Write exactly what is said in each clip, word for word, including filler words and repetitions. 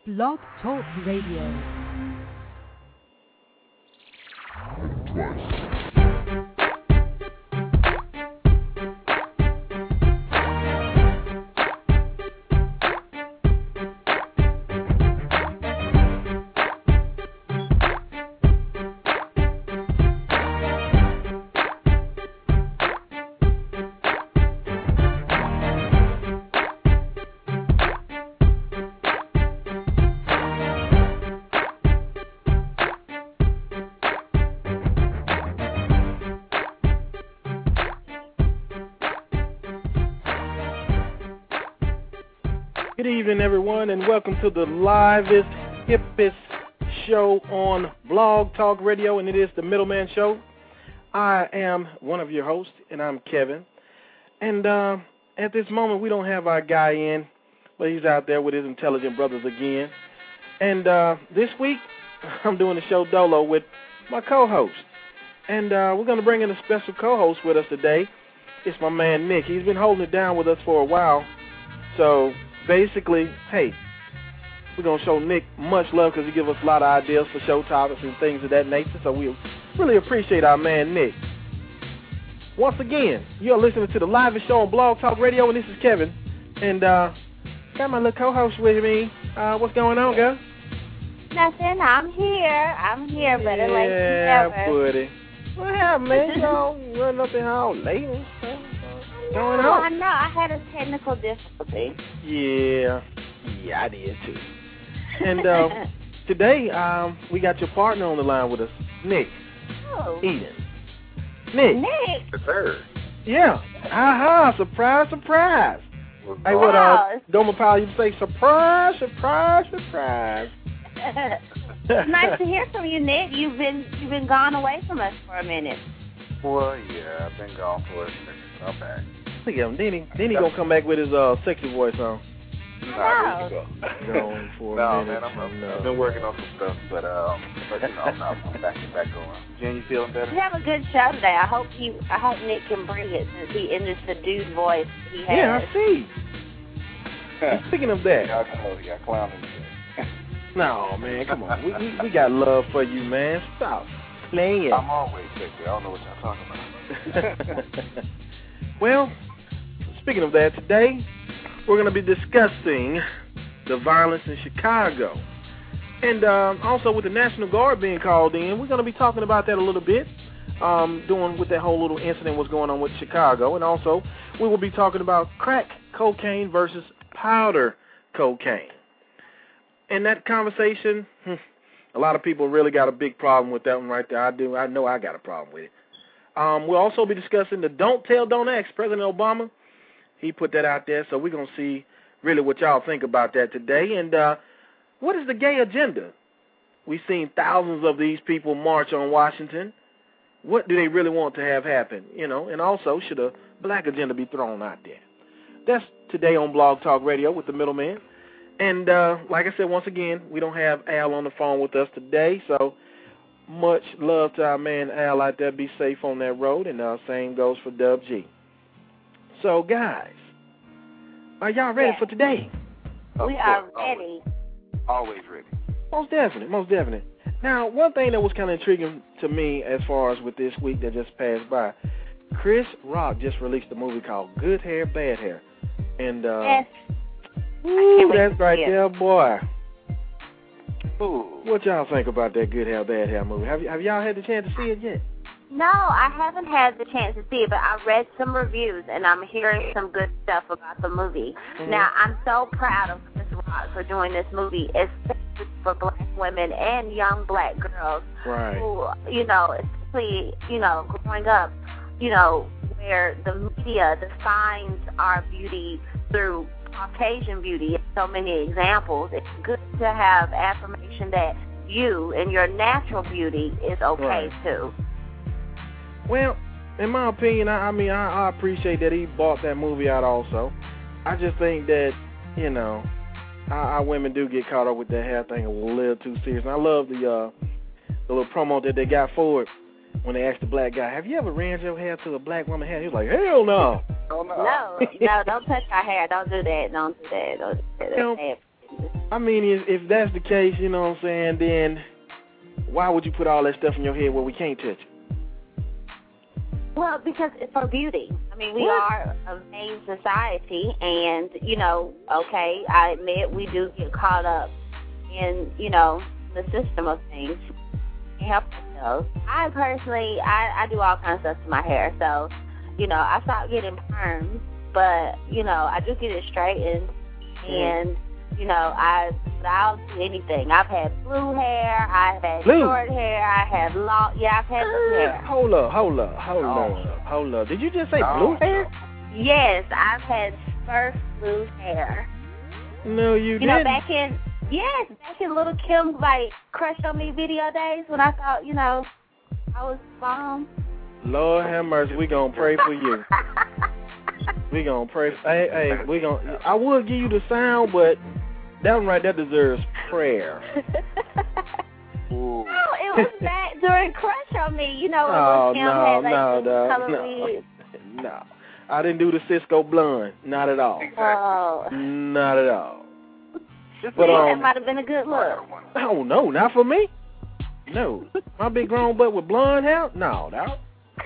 Blog Talk Radio. Twice. Good evening, everyone, and welcome to the livest, hippest show on Blog Talk Radio, and it is the Middleman Show. I am one of your hosts, and I'm Kevin. And uh, at this moment, we don't have our guy in, but he's out there with his intelligent brothers again. And uh, this week, I'm doing the show dolo with my co-host. And uh, we're going to bring in a special co-host with us today. It's my man, Nick. He's been holding it down with us for a while, so basically, hey, we're going to show Nick much love because he gives us a lot of ideas for show topics and things of that nature, so we really appreciate our man, Nick. Once again, you're listening to the livest show on Blog Talk Radio, and this is Kevin. And uh, got my little co-host with me. Uh, what's going on, girl? Nothing. I'm here. I'm here, better yeah, late than never. buddy. What happened, man? You know, running up in here all late and stuff. Going no, on? I know. I had a technical difficulty. Yeah. Yeah, I did too. And uh, today, um, we got your partner on the line with us, Nick. Oh. Eden. Nick. Nick. Yes, sir. Yeah. Aha, surprise, surprise. What's Hey, going what, Wow. uh, Goma Powell, you say surprise, surprise, surprise. It's nice to hear from you, Nick. You've been you've been gone away from us for a minute. Well, yeah, I've been gone for a second. I'm back. Look at him. Then he, then he gonna come back with his uh, sexy voice on. Nah, there you go. Gone for no, a minute. man, I'm, I'm, no. I've been working on some stuff, but, um, but you know, I'm, not, I'm back and back going. Jen, you feeling better? You have a good show today. I hope he I hope Nick can bring it since he in this subdued voice he has. Yeah, I see. And speaking of that, yeah, I know, yeah, clowning. no, man, come on. We, we we got love for you, man. Stop playing. I'm always sexy. I don't know what y'all talking about. Well, speaking of that, today we're going to be discussing the violence in Chicago. And um, also with the National Guard being called in, we're going to be talking about that a little bit, um, doing with that whole little incident what's going on with Chicago. And also we will be talking about crack cocaine versus powder cocaine. And that conversation, hmm, a lot of people really got a big problem with that one right there. I do. I know I got a problem with it. Um, we'll also be discussing the Don't Tell, Don't Ask. President Obama, he put that out there, so we're going to see really what y'all think about that today. And uh, what is the gay agenda? We've seen thousands of these people march on Washington. What do they really want to have happen? You know, and also, should a black agenda be thrown out there? That's today on Blog Talk Radio with the Middleman. And uh, like I said, once again, we don't have Al on the phone with us today, so much love to our man Al out there. Be safe on that road, and uh, same goes for Dub G. So, guys, are y'all ready Yeah. for today? Of We course, are always, ready. always ready. Most definitely, most definitely. Now, one thing that was kind of intriguing to me as far as with this week that just passed by, Chris Rock just released a movie called Good Hair, Bad Hair. And, uh, Yes. woo, wait that's to right see it. there, boy. Ooh. What y'all think about that Good Hair, Bad Hair movie? Have, y- have y'all had the chance to see it yet? No, I haven't had the chance to see it, but I read some reviews, and I'm hearing some good stuff about the movie. Mhm. Now, I'm so proud of Chris Rock for doing this movie, especially for black women and young black girls Right. who, you know, especially, you know, growing up, you know, where the media defines our beauty through Caucasian beauty in so many examples. It's good to have affirmation that you and your natural beauty is okay, Right. too. Well, in my opinion, I, I mean, I, I appreciate that he bought that movie out also. I just think that, you know, our, our women do get caught up with that hair thing a little too serious. And I love the uh, the little promo that they got for it when they asked the black guy, have you ever ran your hair to a black woman's hair? He was like, hell no. Oh, no. No, no, don't touch our hair. Don't do that. Don't do that. Don't do that. You know, That's bad. I mean, if, if that's the case, you know what I'm saying, then why would you put all that stuff in your head where we can't touch it? Well, because it's for beauty. I mean, we what? are a vain society, and, you know, okay, I admit we do get caught up in, you know, the system of things. Can't help ourselves. I personally, I, I do all kinds of stuff to my hair, so, you know, I stopped getting perms, but, you know, I do get it straightened, and, you know, I, I'll do anything. I've had blue hair, I've had blue. short hair, I have long, yeah, I've had blue hair. Hold up, hold up, hold Oh. up, hold up. Did you just say Oh. blue hair? Yes, I've had Smurf blue hair. No, you, You didn't. know, back in, yes, back in Little Kim's, like, Crush on Me video days when I thought, you know, I was bomb. Lord have mercy, we gonna pray for you. We gonna pray. For, hey, hey, we gonna. I would give you the sound, but that one right there deserves prayer. Ooh. No, it was back during Crush on Me. You know, when Oh Little Kim no, had, like, no, the no, color no, weeds. no. I didn't do the Cisco blonde. Not at all. Oh. Not at all. Just But, yeah, um, that might have been a good look. Oh no, not for me. No, my big grown butt with blonde hair. No, no.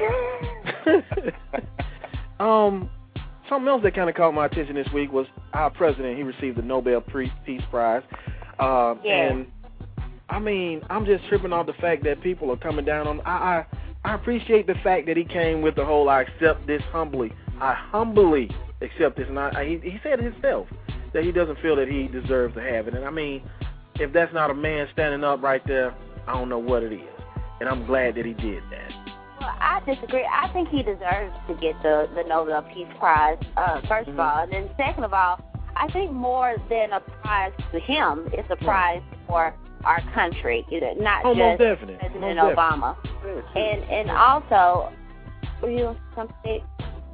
um, something else that kind of caught my attention this week was our president. He received the Nobel Peace Prize. Uh, Yeah. And I mean, I'm just tripping off the fact that people are coming down on. I, I I appreciate the fact that he came with the whole "I accept this humbly." I humbly accept this, and I, he, he said himself that he doesn't feel that he deserves to have it. And I mean, if that's not a man standing up right there, I don't know what it is. And I'm glad that he did that. Well, I disagree. I think he deserves to get the, the Nobel Peace Prize, uh, first Mhm. of all. And then second of all, I think more than a prize to him, it's a prize for our country, not Oh, most just definite. President Most Obama. And and also, were you something?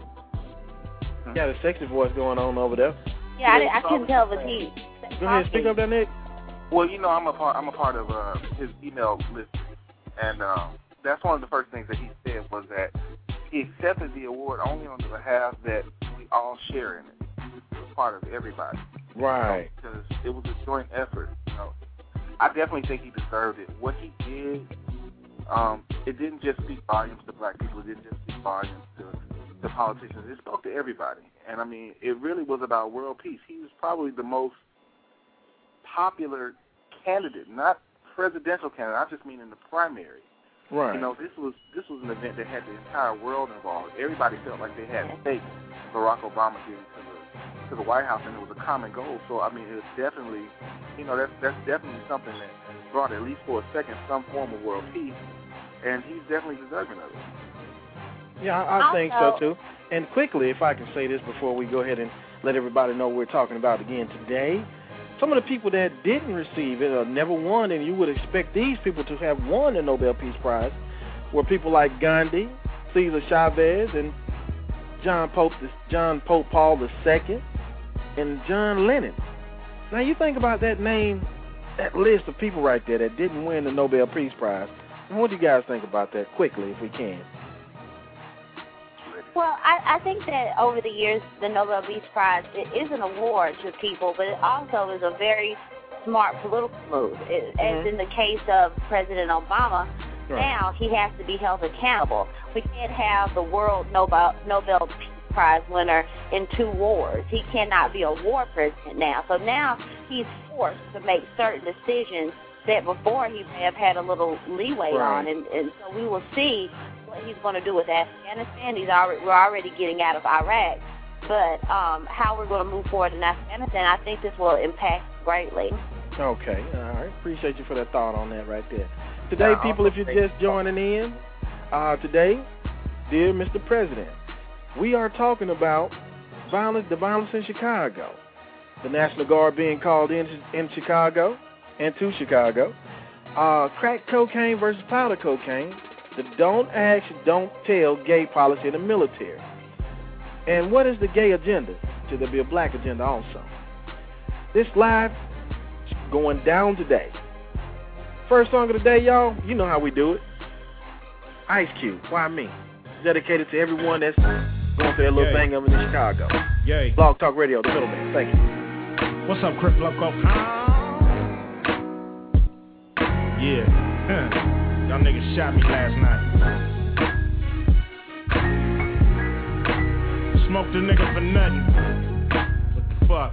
You got a sexy voice going on over there. Yeah, I, didn't- I couldn't tell if he. Go ahead, speak up there, Nick. Well, you know, I'm a part. I'm a part of uh, his email list, and um, that's one of the first things that he said was that he accepted the award only on the behalf that we all share in it. It was part of everybody. Right. You know, because it was a joint effort. You know, I definitely think he deserved it. What he did, um, it didn't just speak volumes to black people. It didn't just speak volumes to to politicians. It spoke to everybody. And I mean, it really was about world peace. He was probably the most popular candidate, not presidential candidate. I just mean in the primary. Right. You know, this was this was an event that had the entire world involved. Everybody felt like they had stake in Barack Obama getting to the to the White House, and it was a common goal. So I mean, it was definitely, you know, that's that's definitely something that brought at least for a second some form of world peace, and he's definitely deserving of it. Yeah, I, I think so too. And quickly, if I can say this before we go ahead and let everybody know what we're talking about again today, some of the people that didn't receive it or never won, and you would expect these people to have won the Nobel Peace Prize, were people like Gandhi, Cesar Chavez, and John Pope, John Pope Paul the Second, and John Lennon. Now you think about that name, that list of people right there that didn't win the Nobel Peace Prize. And what do you guys think about that quickly, if we can? Well, I, I think that over the years, the Nobel Peace Prize, it is an award to people, but it also is a very smart political move. It, Mm-hmm. As in the case of President Obama, Right. now he has to be held accountable. We can't have the world Nobel, Nobel Peace Prize winner in two wars. He cannot be a war president now. So now he's forced to make certain decisions that before he may have had a little leeway Right. on, and, and so we will see what he's going to do with Afghanistan. He's already, we're already getting out of Iraq, but um, how we're going to move forward in Afghanistan, I think this will impact greatly. Okay, all right. Appreciate you for that thought on that right there. Today, people, if you're just joining in, uh, today, dear Mister President, we are talking about violence, the violence in Chicago. The National Guard being called in in Chicago and to Chicago. Uh, crack cocaine versus powder cocaine. The don't ask, don't tell gay policy in the military. And what is the gay agenda? Should there be a black agenda also? This live is going down today. First song of the day, y'all, you know how we do it. Ice Cube, Why Me? Dedicated to everyone that's going through their little Yay. thing over in Chicago. Yay. Blog Talk Radio, the middleman. Thank you. What's up, Crip Loco? Yeah, huh. Y'all niggas shot me last night. Smoked a nigga for nothing. What the fuck?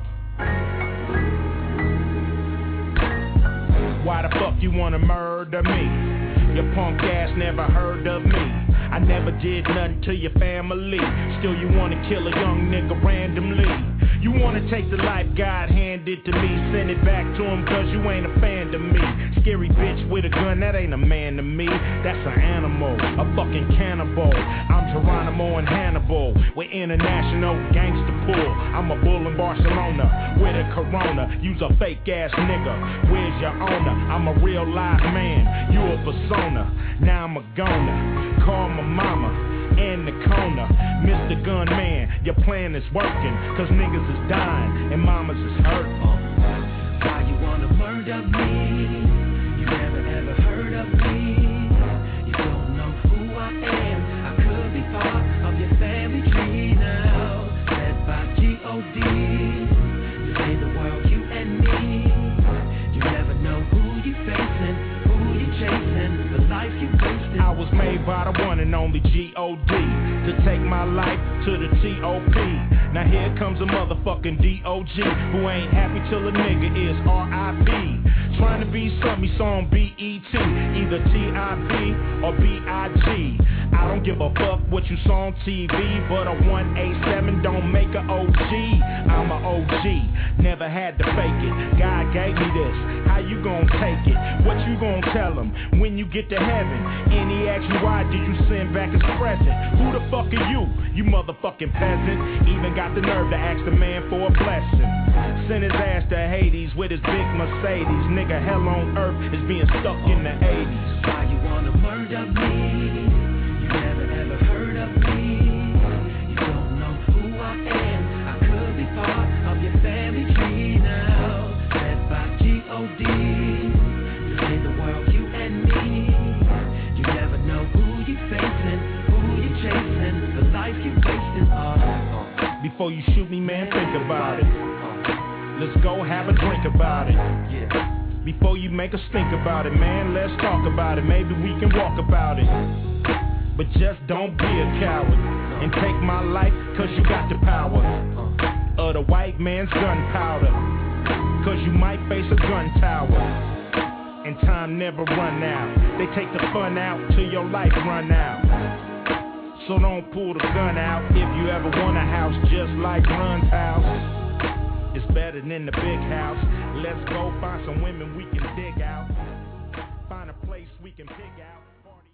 Why the fuck you wanna murder me? Your punk ass never heard of me. I never did nothing to your family. Still you wanna kill a young nigga randomly. You wanna take the life God handed to me. Send it back to him cause you ain't a fan to me. Scary bitch with a gun, that ain't a man to me. That's an animal, a fucking cannibal. I'm Geronimo and Hannibal. We're international gangster pool. I'm a bull in Barcelona with a Corona. You's a fake ass nigga. Where's your owner? I'm a real live man. You a persona. Now I'm a goner. Call my mama in the corner. Mister Gunman, your plan is working. Cause niggas is dying and mamas is hurting. Why you wanna murder me? You never ever heard of me. You don't know who I am. I could be part of your family tree now. Led by G O D. You say the world, you and me. You never know who you facing, who you chasing, the life you wasting. I was made by the one and only G O D to take my life to the T O P. Now here comes a motherfucking D O G who ain't happy till a nigga is R I P. Trying to be something he saw on B E T, either T I P or B I G. I don't give a fuck what you saw on T V, but a one eighty-seven don't make a O G. I'm a O G, never had to fake it. God gave me this, how you gon' take it? What you gon' tell him when you get to heaven? And he asks you why did you send back his present? Who the fuck are you, you motherfucking peasant? Even got the nerve to ask the man for a blessing. Send his ass to Hades with his big Mercedes. Nigga, hell on earth is being stuck in the eighties. Why you wanna murder me? You never ever heard of me. You don't know who I am. I could be part of your family tree now. Led by G O D. You say the world, you and me. You never know who you facing, who you chasing, the life you wasting. Oh. Before you shoot me, man, think about it. Let's go have a drink about it. Before you make a stink about it, man, let's talk about it. Maybe we can walk about it. But just don't be a coward and take my life, cause you got the power of the white man's gunpowder. Cause you might face a gun tower, and time never run out. They take the fun out till your life run out. So don't pull the gun out if you ever want a house just like Run's house. It's better than the big house. Let's go find some women we can dig out. Find a place we can pig out. Party.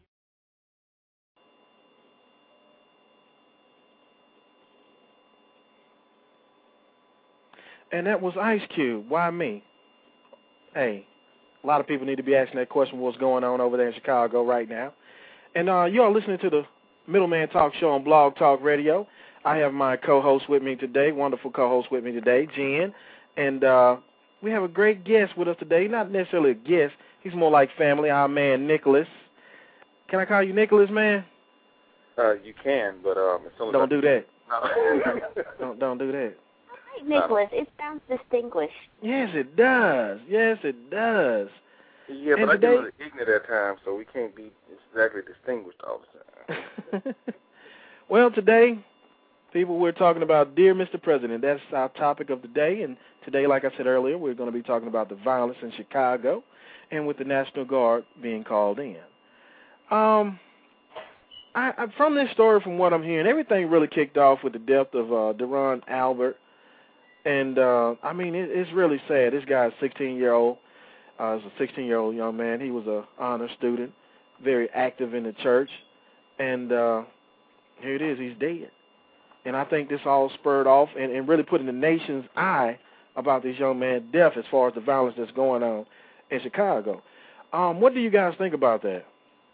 And that was Ice Cube. Why me? Hey, a lot of people need to be asking that question, what's going on over there in Chicago right now. And uh, you are listening to the Middleman Talk Show on Blog Talk Radio. I have my co-host with me today, wonderful co-host with me today, Jen. And uh, we have a great guest with us today. Not necessarily a guest. He's more like family, our man, Nicholas. Can I call you Nicholas, man? Uh, you can, but um, as soon as Don't I... do that. No. don't, don't do that. All right, Nicholas, it sounds distinguished. Yes, it does. Yes, it does. Yeah, and but today... I get a little ignorant at times, so we can't be exactly distinguished all the time. Well, today... people, we're talking about Dear Mister President. That's our topic of the day. And today, like I said earlier, we're going to be talking about the violence in Chicago and with the National Guard being called in. Um, I, I, from this story, from what I'm hearing, everything really kicked off with the death of uh, Deron Albert. And, uh, I mean, it, it's really sad. This guy's sixteen-year-old. Uh, is a sixteen-year-old young man. He was an honor student, very active in the church. And uh, here it is. He's dead. And I think this all spurred off and, and really put in the nation's eye about this young man's death as far as the violence that's going on in Chicago. Um, what do you guys think about that?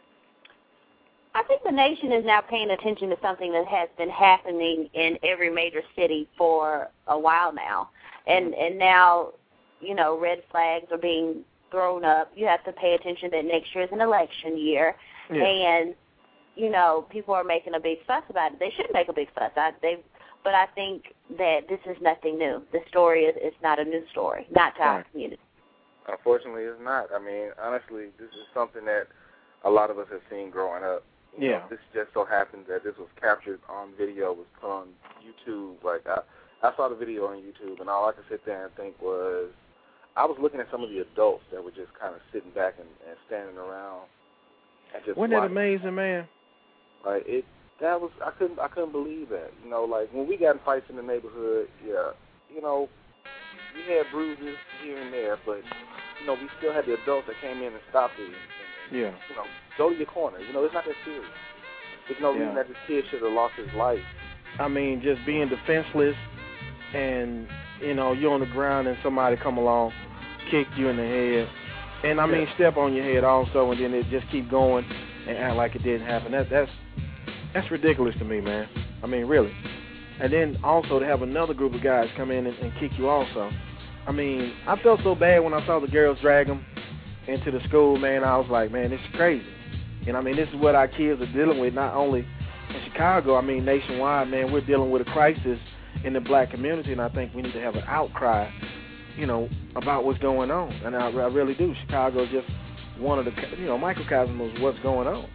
I think the nation is now paying attention to something that has been happening in every major city for a while now. And and now, you know, red flags are being thrown up. You have to pay attention that next year is an election year. Yeah. And you know, people are making a big fuss about it. They shouldn't make a big fuss. I, they, but I think that this is nothing new. The story is, is not a new story, not to right. our community. Unfortunately, it's not. I mean, honestly, this is something that a lot of us have seen growing up. You yeah. know, this just so happens that this was captured on video, was put on YouTube. Like, I, I saw the video on YouTube, and all I could sit there and think was, I was looking at some of the adults that were just kind of sitting back and, and standing around and just Wasn't that watching. amazing, man? Like, it, that was, I couldn't, I couldn't believe that. You know, like, when we got in fights in the neighborhood, yeah, you know, we had bruises here and there, but, you know, we still had the adults that came in and stopped it. And, and, Yeah. You know, go to your corner. You know, it's not that serious. There's no Yeah. reason that this kid should have lost his life. I mean, just being defenseless and, you know, you're on the ground and somebody come along, kick you in the head, and, I mean, Yeah. step on your head also, and then it just keep going and act like it didn't happen. That, that's that's ridiculous to me, man. I mean, really. And then also to have another group of guys come in and, and kick you also. I mean, I felt so bad when I saw the girls drag them into the school, man. I was like, man, this is crazy. And, I mean, this is what our kids are dealing with, not only in Chicago, I mean, nationwide, man. We're dealing with a crisis in the black community, and I think we need to have an outcry, you know, about what's going on. And I, I really do. Chicago is just one of the, you know, microcosm of what's going on.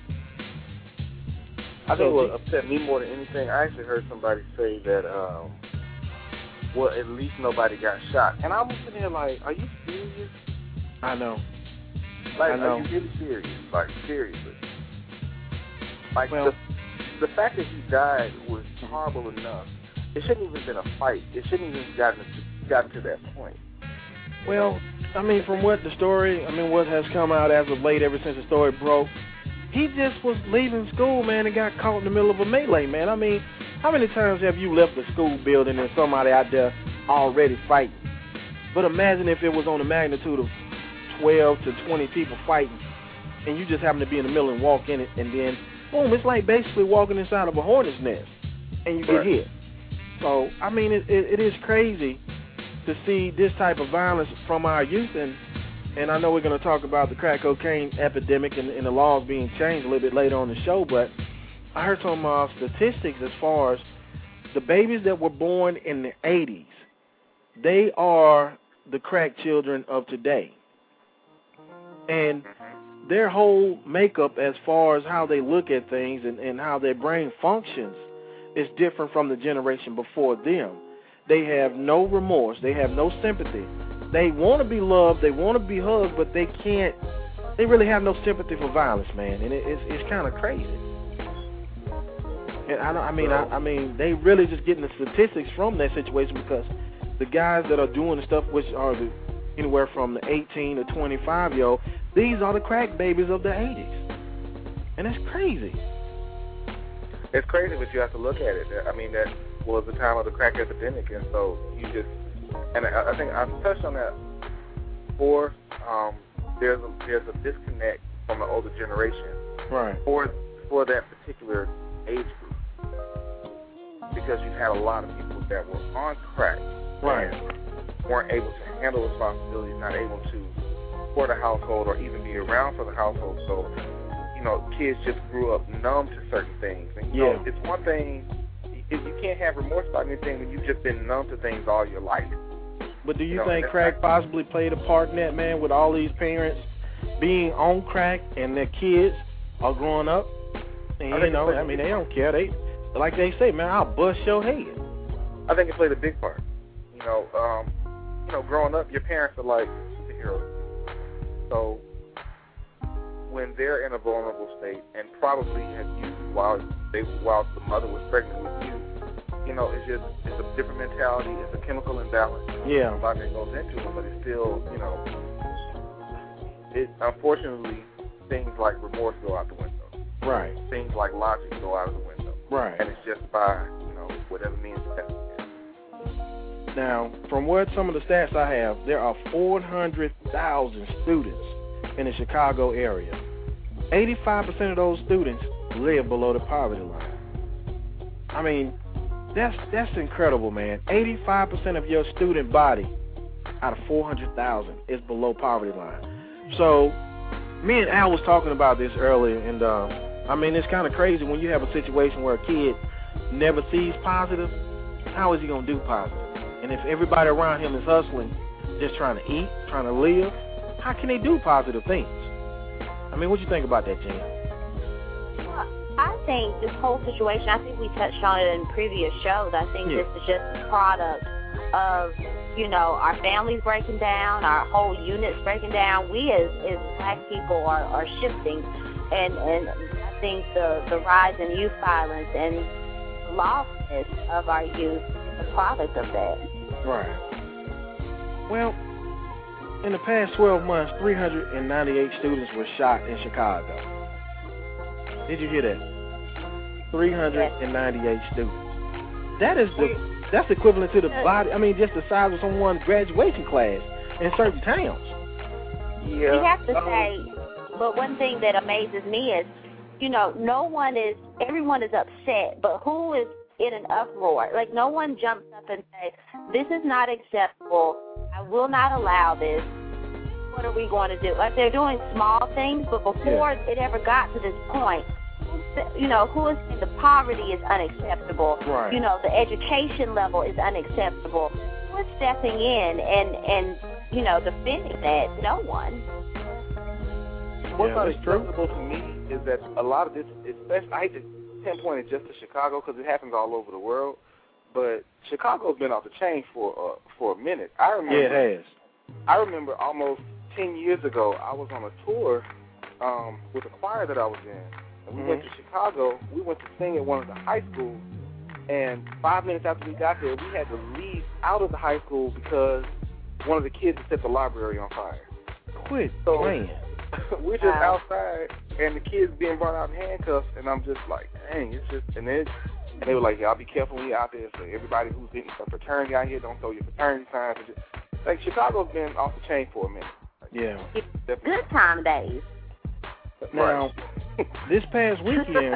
I think what upset me more than anything, I actually heard somebody say that, um, well, at least nobody got shot. And I was sitting there like, are you serious? I know. Like, I know. are you really serious? Like, seriously. Like, Well, the, the fact that he died was horrible enough. It shouldn't even been a fight. It shouldn't even gotten to, gotten to that point. Well, I mean, from what the story, I mean, what has come out as of late, ever since the story broke, he just was leaving school, man, and got caught in the middle of a melee, man. I mean, how many times have you left the school building and somebody out there already fighting? But imagine if it was on the magnitude of twelve to twenty people fighting, and you just happen to be in the middle and walk in it, and then, boom, it's like basically walking inside of a hornet's nest, and you get Right. hit. So, I mean, it, it, it is crazy to see this type of violence from our youth, and and I know we're going to talk about the crack cocaine epidemic and, and the laws being changed a little bit later on the show, but I heard some uh, statistics as far as the babies that were born in the eighties, they are the crack children of today. And their whole makeup as far as how they look at things and, and how their brain functions is different from the generation before them. They have no remorse. They have no sympathy. They want to be loved. They want to be hugged, but they can't. They really have no sympathy for violence, man, and it, it's it's kind of crazy. And I, don't, I mean, I, I mean, they really just getting the statistics from that situation because the guys that are doing the stuff, which are the anywhere from the eighteen to twenty-five year old, these are the crack babies of the eighties, and that's crazy. It's crazy, but you have to look at it. I mean, that was the time of the crack epidemic, and so you just, and I, I think I've touched on that before. Um, there's a, there's a disconnect from the older generation, right, for for that particular age group, because you had a lot of people that were on crack, right, and weren't able to handle responsibilities, not able to support a household or even be around for the household. So, you know, kids just grew up numb to certain things. And, you yeah. know, it's one thing, if you can't have remorse about anything when you've just been numb to things all your life. But do you, you know, think crack possibly played a part in that, man, with all these parents being on crack and their kids are growing up? And, you know, I mean, they don't care. They, like they say, man, I'll bust your head. I think it played a big part. You know, um, you know, growing up, your parents are like superheroes. So when they're in a vulnerable state and probably have used while they while the mother was pregnant with you, you know, it's just it's a different mentality. It's a chemical imbalance. Yeah. A lot that goes into it, but it's still, you know, it unfortunately things like remorse go out the window. Right. Things like logic go out of the window. Right. And it's just by, you know, whatever means necessary. Now, from what some of the stats I have, there are four hundred thousand students in the Chicago area. eighty-five percent of those students live below the poverty line. I mean, that's that's incredible, man. eighty-five percent of your student body out of four hundred thousand is below poverty line. So, me and Al was talking about this earlier, and uh, I mean, it's kind of crazy when you have a situation where a kid never sees positive. How is he going to do positive? And if everybody around him is hustling, just trying to eat, trying to live, how can they do positive things? I mean, what do you think about that, Jen? Well, I think this whole situation, I think we touched on it in previous shows. I think Yeah. this is just a product of, you know, our families breaking down, our whole units breaking down. We as, as black people are, are shifting, and, and I think the, the rise in youth violence and the lostness of our youth is a product of that. Right. Well, in the past twelve months, three hundred ninety-eight students were shot in Chicago. Did you hear that? three hundred ninety-eight students. That is the that's equivalent to the body. I mean, just the size of someone's graduation class in certain towns. Yeah. We have to say, but one thing that amazes me is, you know, no one is, everyone is upset, but who is in an uproar? Like, no one jumps up and says, this is not acceptable. I will not allow this. What are we going to do? Like, they're doing small things, but before yeah. it ever got to this point, you know, who is saying the poverty is unacceptable? Right. You know, the education level is unacceptable. Who is stepping in and, and you know, defending that? No one. What's Yeah, that's true. unacceptable to me is that a lot of this, especially, I hate to pinpoint it just to Chicago because it happens all over the world, but Chicago's been off the chain for uh, for a minute. I remember. Yeah, it has. I remember almost ten years ago, I was on a tour um, with a choir that I was in. And we mm-hmm. went to Chicago. We went to sing at one of the high schools. And five minutes after we got there, we had to leave out of the high school because one of the kids had set the library on fire. Quit so playing. We're just wow. outside, and the kids being brought out in handcuffs, and I'm just like, dang, it's just, and then, and they were like, y'all be careful when you're out there. So everybody who's in a fraternity out here, don't throw your fraternity signs. And just, like, Chicago's been off the chain for a minute. Like, yeah. Good time days. Now, this past weekend.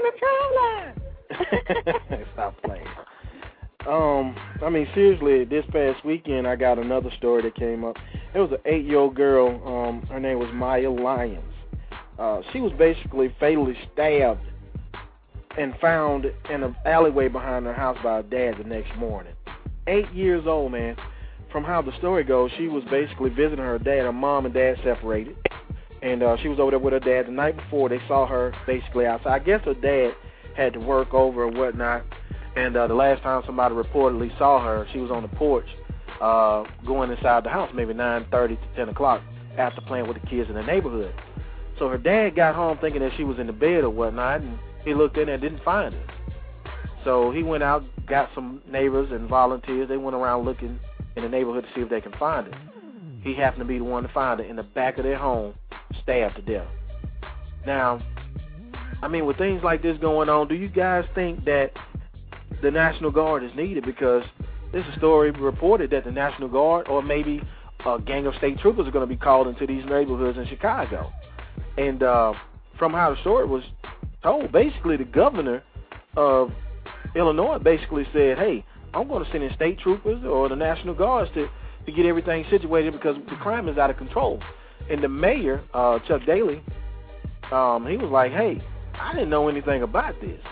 Stop playing. Um, I mean, seriously, this past weekend I got another story that came up. It was an eight-year-old girl. Um, her name was Maya Lyons. Uh, she was basically fatally stabbed and found in an alleyway behind her house by her dad the next morning. Eight years old, man. From how the story goes, she was basically visiting her dad. Her mom and dad separated, and uh, she was over there with her dad the night before. They saw her basically outside. I guess her dad had to work over or whatnot, and uh, the last time somebody reportedly saw her, she was on the porch uh, going inside the house, maybe nine thirty to ten o'clock, after playing with the kids in the neighborhood. So her dad got home thinking that she was in the bed or whatnot, and he looked in and didn't find her. So he went out, got some neighbors and volunteers. They went around looking in the neighborhood to see if they can find her. He happened to be the one to find her in the back of their home, stabbed to death. Now, I mean, with things like this going on, do you guys think that the National Guard is needed? Because this is a story reported that the National Guard or maybe a gang of state troopers are going to be called into these neighborhoods in Chicago. And uh, from how the story was told, basically the governor of Illinois basically said, hey, I'm going to send in state troopers or the National Guards to, to get everything situated because the crime is out of control. And the mayor, uh, Chuck Daly, um, he was like, hey, I didn't know anything about this.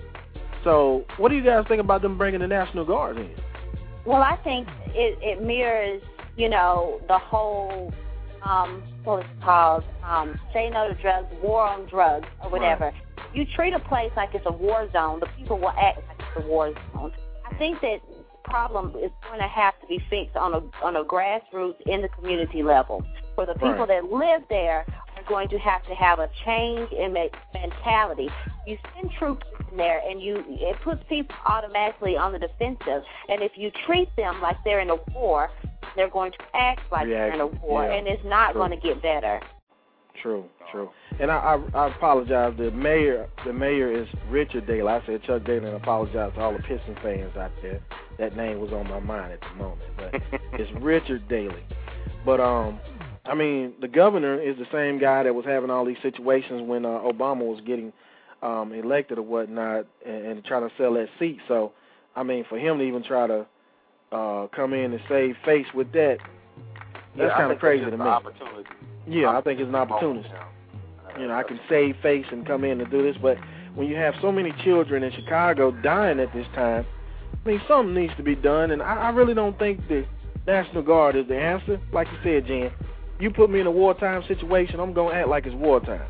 So what do you guys think about them bringing the National Guard in? Well, I think it, it mirrors, you know, the whole, um, what was it called, um, say no to drugs, war on drugs or whatever. Right. You treat a place like it's a war zone, the people will act like it's a war zone. I think that the problem is going to have to be fixed on a on a grassroots in the community level, where the people right. that live there are going to have to have a change in mentality. You send troops in there, and you it puts people automatically on the defensive. And if you treat them like they're in a war, they're going to act like React, they're in a war, yeah, and it's not true. going to get better. True, true. And I, I, I apologize. The mayor, the mayor is Richard Daley. I said Chuck Daly, and I apologize to all the Piston fans out there. That name was on my mind at the moment, but it's Richard Daley. But um, I mean, the governor is the same guy that was having all these situations when uh, Obama was getting um, elected or whatnot, and, and trying to sell that seat. So, I mean, for him to even try to uh, come in and save face with that, that's yeah, kind of crazy to me. Opportunity. Yeah, I think it's an opportunity. You know, I can save face and come in and do this, but when you have so many children in Chicago dying at this time, I mean, something needs to be done, and I, I really don't think the National Guard is the answer. Like you said, Jen, you put me in a wartime situation, I'm gonna act like it's wartime.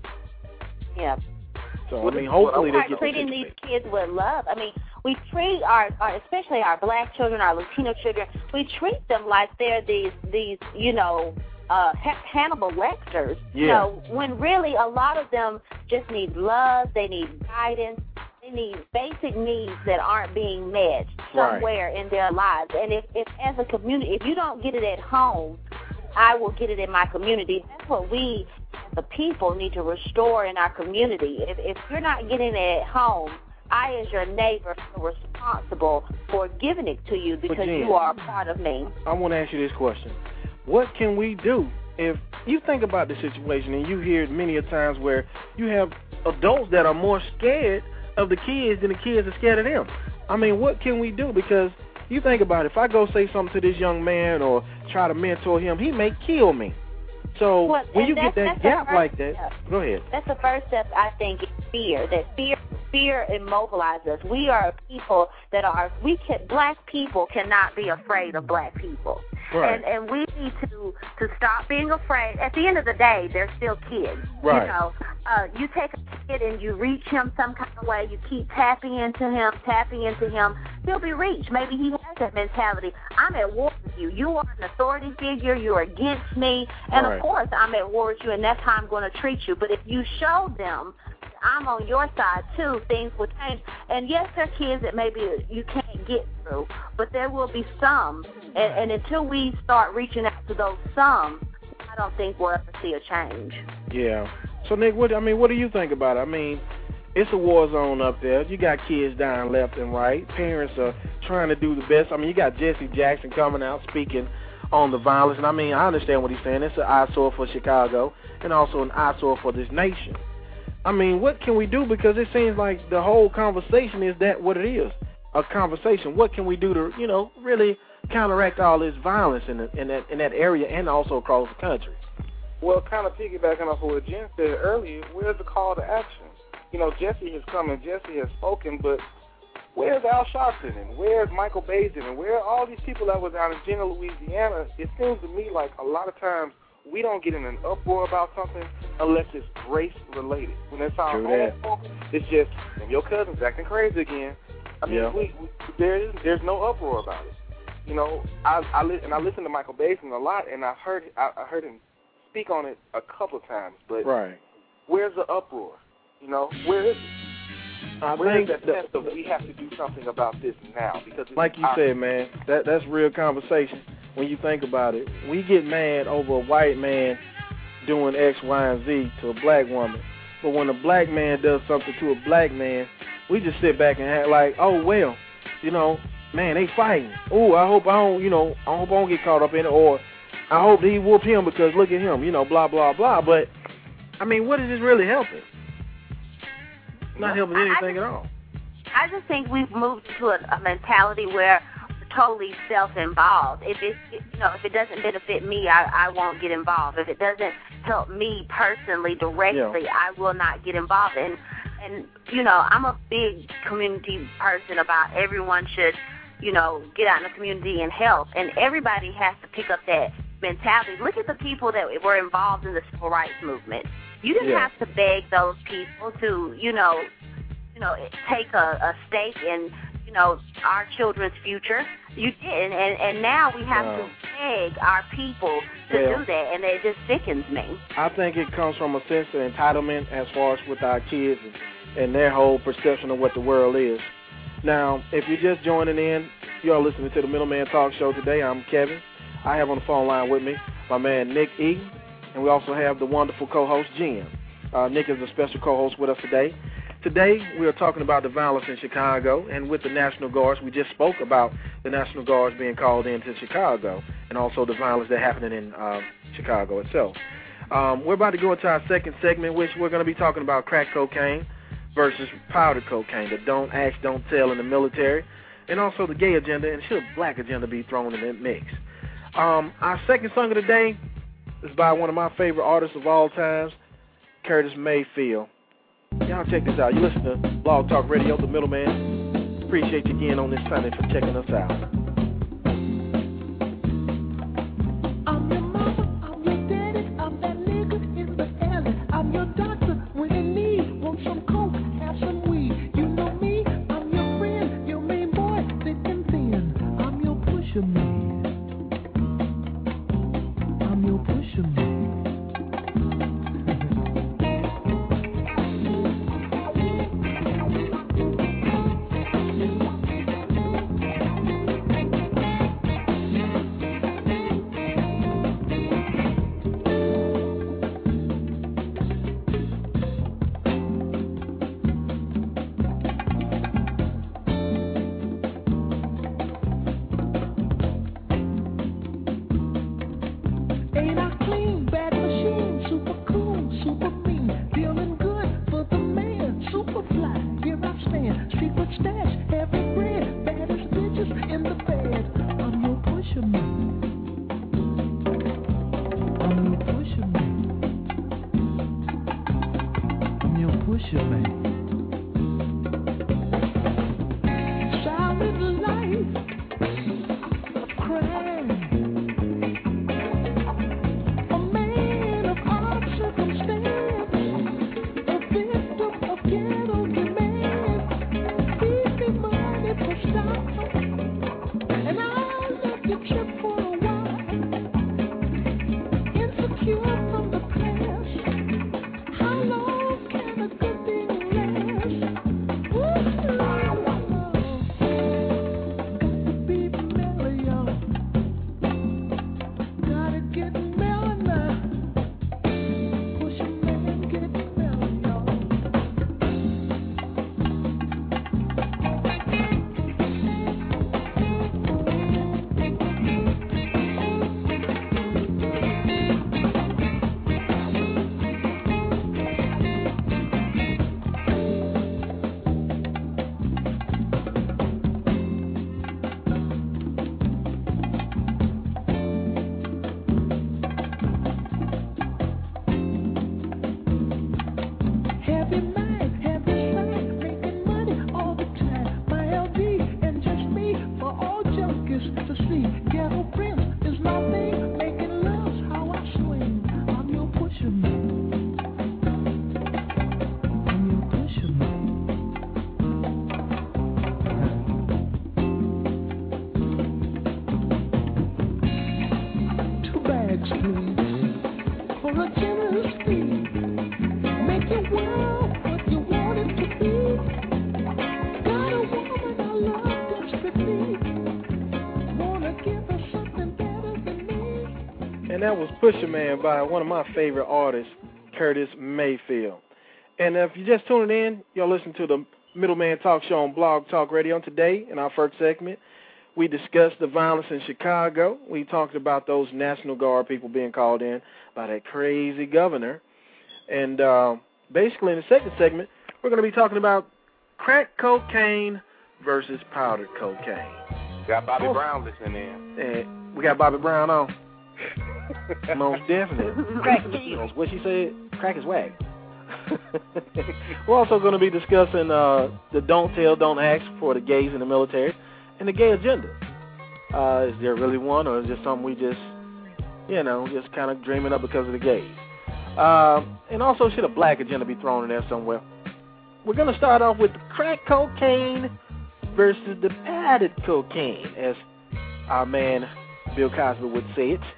Yeah. So I mean, hopefully we they get treating these kids with love. I mean, we treat our, our, especially our black children, our Latino children, we treat them like they're these, these, you know, uh, Hannibal Lecters. Yeah. You know, when really a lot of them just need love. They need guidance. They need basic needs that aren't being met somewhere right. in their lives. And if, if as a community, if you don't get it at home, I will get it in my community. That's what we, the people, need to restore in our community. If, if you're not getting it at home, I, as your neighbor, feel responsible for giving it to you because Jen, you are a part of me. I want to ask you this question. What can we do if you think about the situation and you hear it many a times where you have adults that are more scared of the kids than the kids are scared of them? I mean, what can we do? Because you think about it, if I go say something to this young man or try to mentor him, he may kill me. So well, when you get that gap like that, step. go ahead. That's the first step, I think, is fear. That fear fear immobilizes us. We are people that are, we can, black people cannot be afraid of black people. Right. And and we need to to stop being afraid. At the end of the day, they're still kids. Right. You know, uh, you take a kid and you reach him some kind of way. You keep tapping into him, tapping into him. He'll be reached. Maybe he has that mentality. I'm at war with you. You are an authority figure. You're against me. And, right. of course, I'm at war with you, and that's how I'm going to treat you. But if you show them I'm on your side, too, things will change. And, yes, there are kids that maybe you can't get through, but there will be some. And, and until we start reaching out to those some, I don't think we'll ever see a change. Yeah. So, Nick, what I mean, what do you think about it? I mean, it's a war zone up there. You got kids dying left and right. Parents are trying to do the best. I mean, you got Jesse Jackson coming out speaking on the violence. And, I mean, I understand what he's saying. It's an eyesore for Chicago and also an eyesore for this nation. I mean, what can we do? Because it seems like the whole conversation is that what it is, a conversation. What can we do to, you know, really counteract all this violence in, the, in, that, in that area and also across the country? Well, kind of piggybacking off of what Jen said earlier, where's the call to action? You know, Jesse has come and Jesse has spoken, but where's Al Sharpton and where's Michael Basin and where are all these people that were down in Jena, Louisiana? It seems to me like a lot of times we don't get in an uproar about something unless it's race-related. When it's our own folk, it's just, and your cousin's acting crazy again. I mean, yeah. we, we, there is, there's no uproar about it. You know, I, I li- and I listen to Michael Basin a lot, and I heard I, I heard him speak on it a couple times. But right. where's the uproar? You know, where is it? I where think is that sense of we have to do something about this now? Because it's like you our, said, man, that that's real conversation. When you think about it, we get mad over a white man doing X, Y, and Z to a black woman. But when a black man does something to a black man, we just sit back and act like, oh, well, you know, man, they fighting. Oh, I hope I don't, you know, I hope I don't get caught up in it. Or I hope he whoop him because look at him, you know, blah, blah, blah. But, I mean, what is this really helping? It's not helping anything just, at all. I just think we've moved to a, a mentality where totally self-involved. If it, you know, if it doesn't benefit me, I, I won't get involved. If it doesn't help me personally, directly, yeah. I will not get involved. And, and, you know, I'm a big community person about everyone should, you know, get out in the community and help. And everybody has to pick up that mentality. Look at the people that were involved in the civil rights movement. You didn't yeah. have to beg those people to, you know, you know, take a, a stake in, you know, our children's future. You didn't, and, and now we have wow. to beg our people to well, do that, and it just sickens me. I think it comes from a sense of entitlement as far as with our kids and, and their whole perception of what the world is. Now, if you're just joining in, you are listening to the Middleman Talk Show today. I'm Kevin. I have on the phone line with me my man Nick E., and we also have the wonderful co-host Jen. Uh, Nick is a special co-host with us today. Today, we are talking about the violence in Chicago, and with the National Guards, we just spoke about the National Guards being called into Chicago, and also the violence that's happening in um, Chicago itself. Um, we're about to go into our second segment, which we're going to be talking about crack cocaine versus powder cocaine, the don't ask, don't tell in the military, and also the gay agenda, and should black agenda be thrown in that mix. Um, our second song of the day is by one of my favorite artists of all times, Curtis Mayfield. Y'all check this out. You listen to Blog Talk Radio, The Middleman. Appreciate you again on this Sunday for checking us out. I'm your mama, I'm your pusher man. Silent life of crime. A man of odd circumstance. A victim of ghetto demand. Feed me money for style. And I'll let you trip for a while. Insecure from the past. How long can a good thing last? Ooh, got to be mellow, y'all. Gotta get mellow now. Push a man, get mellow, y'all. Heavy mind, heavy side, making money all the time. My L D and just me for all junkies to see. Ghetto Prince is my thing, making love's how I swing. I'm your pusher man. I'm your pusher man. Two bags, please, for a generous fee. Make your world what you want it to be. Got a woman I love desperately. Wanna give her something better than me. And that was Pusher Man by one of my favorite artists, Curtis Mayfield. And if you're just tuning in, you'll listen to the Middleman Talk Show on Blog Talk Radio. And today, in our first segment, we discussed the violence in Chicago. We talked about those National Guard people being called in by that crazy governor. And uh, basically, in the second segment, we're going to be talking about crack cocaine versus powdered cocaine. Got Bobby Oh. Brown listening in. And we got Bobby Brown on. Most definitely. Crack kills. What she said, crack is whack. We're also going to be discussing uh, the don't tell, don't ask for the gays in the military and the gay agenda. Uh, is there really one, or is it something we just, you know, just kind of dreaming up because of the gays? Uh, and also, should a black agenda be thrown in there somewhere? We're going to start off with the crack cocaine versus the powdered cocaine, as our man Bill Cosby would say it.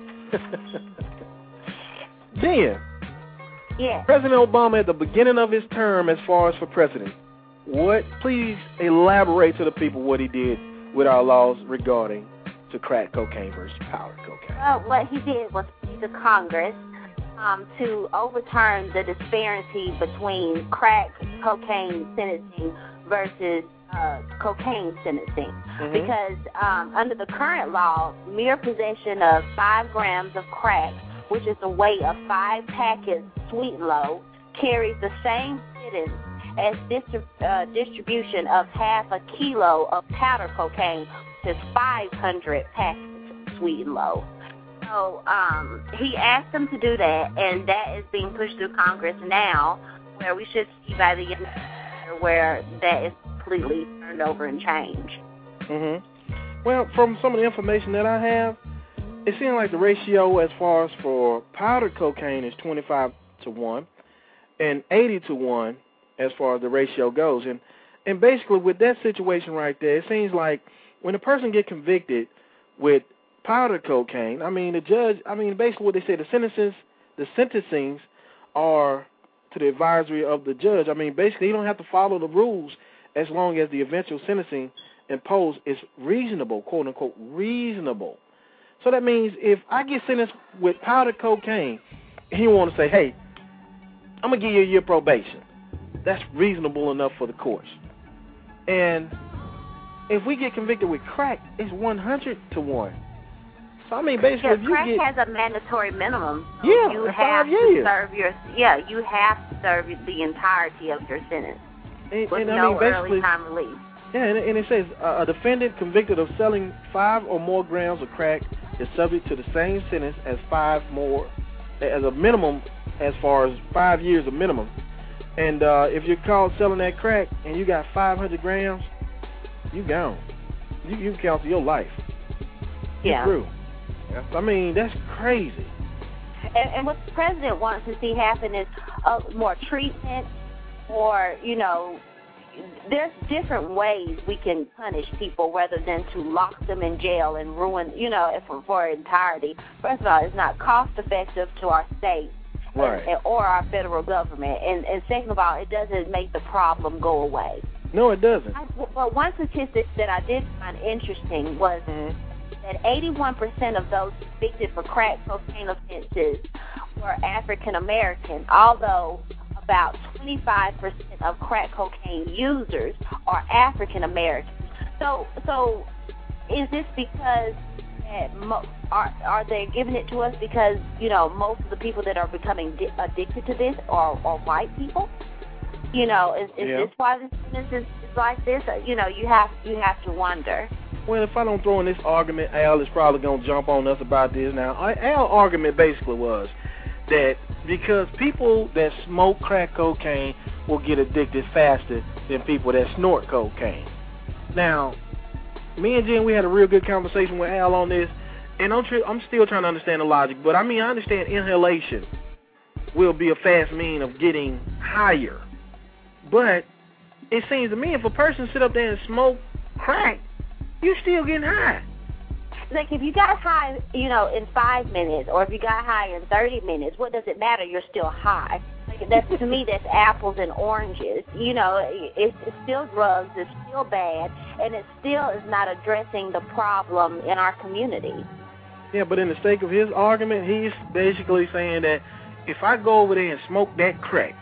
Then, Yeah. President Obama at the beginning of his term as far as for president, what, please elaborate to the people what he did with our laws regarding to crack cocaine versus powdered cocaine. Well, what he did was plead to Congress um, to overturn the disparity between crack cocaine sentencing versus uh, cocaine sentencing. Mhm. Because um, under the current law, mere possession of five grams of crack, which is the weight of five packets sweet and low, carries the same sentence as distri- uh, distribution of half a kilo of powder cocaine, which is five hundred packets sweet and low. So um, he asked them to do that, and that is being pushed through Congress now, where we should see by the end where that is completely turned over and changed. Mhm. Well, from some of the information that I have, it seems like the ratio as far as for powdered cocaine is twenty-five to one and eighty to one as far as the ratio goes. And and basically with that situation right there, it seems like when a person gets convicted with powdered cocaine, I mean, the judge, I mean, basically what they say, the sentences, the sentencings are to the advisory of the judge. I mean, basically he don't have to follow the rules as long as the eventual sentencing imposed is reasonable, quote unquote, reasonable. So that means if I get sentenced with powdered cocaine, he want to say, hey, I'm going to give you a year probation. That's reasonable enough for the courts. And if we get convicted with crack, it's one hundred to one. So, I mean, basically, Yeah, if you crack get... has a mandatory minimum. So Yeah, you five have years. to serve your yeah, you have to serve the entirety of your sentence and, with and, I no mean, basically, early time release. Yeah, and, and it says uh, a defendant convicted of selling five or more grams of crack is subject to the same sentence as five more, as a minimum, as far as five years of minimum, And uh, if you're caught selling that crack and you got five hundred grams, you gone. You you cancel your life. You're Yeah. through. I mean, that's crazy. And, and what the president wants to see happen is uh, more treatment, or, you know, there's different ways we can punish people rather than to lock them in jail and ruin, you know, for, for entirety. First of all, it's not cost effective to our state. Right. And, or our federal government. And, and second of all, it doesn't make the problem go away. No, it doesn't. I, well, one statistic that I did find interesting was Mm-hmm. that eighty-one percent of those convicted for crack cocaine offenses were African American, although about twenty-five percent of crack cocaine users are African American. So, so is this because that mo- are are they giving it to us because, you know, most of the people that are becoming di- addicted to this are, are white people? You know, is, is Yeah. this why this is, is like this? You know, you have you have to wonder. Well, if I don't throw in this argument, Al is probably going to jump on us about this now. Al's argument basically was that because people that smoke crack cocaine will get addicted faster than people that snort cocaine. Now, me and Jen, we had a real good conversation with Al on this, and I'm, tr- I'm still trying to understand the logic. But, I mean, I understand inhalation will be a fast mean of getting higher. But it seems to me if a person sit up there and smoke crack, you're still getting high. Like, if you got high, you know, in five minutes, or if you got high in thirty minutes, what does it matter? You're still high. Like, that's, to me, that's apples and oranges. You know, it's, it's still drugs, it's still bad, and it still is not addressing the problem in our community. Yeah, but in the sake of his argument, he's basically saying that if I go over there and smoke that crack,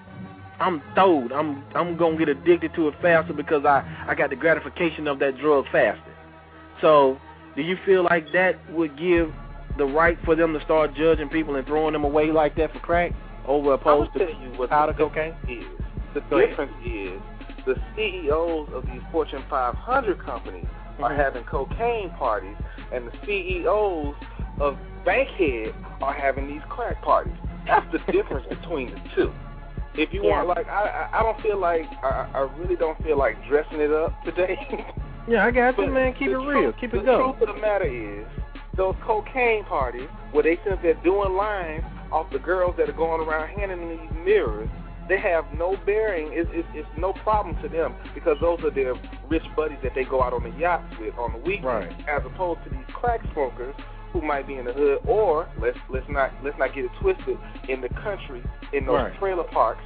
I'm throwed. I'm I'm gonna get addicted to it faster because I, I got the gratification of that drug faster. So, do you feel like that would give the right for them to start judging people and throwing them away like that for crack, over opposed to powder cocaine? Is the Go ahead. difference is the C E Os of these Fortune five hundred companies are Mhm. having cocaine parties, and the C E Os of Bankhead are having these crack parties. That's the difference between the two. If you Yeah. want, like, I, I I don't feel like, I, I really don't feel like dressing it up today. Yeah, I got you, But man. Keep the it real. truth- Keep it the going. truth of the matter is, those cocaine parties where they sit there doing lines off the girls that are going around handing them these mirrors, they have no bearing. It's, it's, it's no problem to them because those are their rich buddies that they go out on the yachts with on the weekend, Right. as opposed to these crack smokers who might be in the hood, or let's let's not let's not get it twisted, in the country in those Right. trailer parks,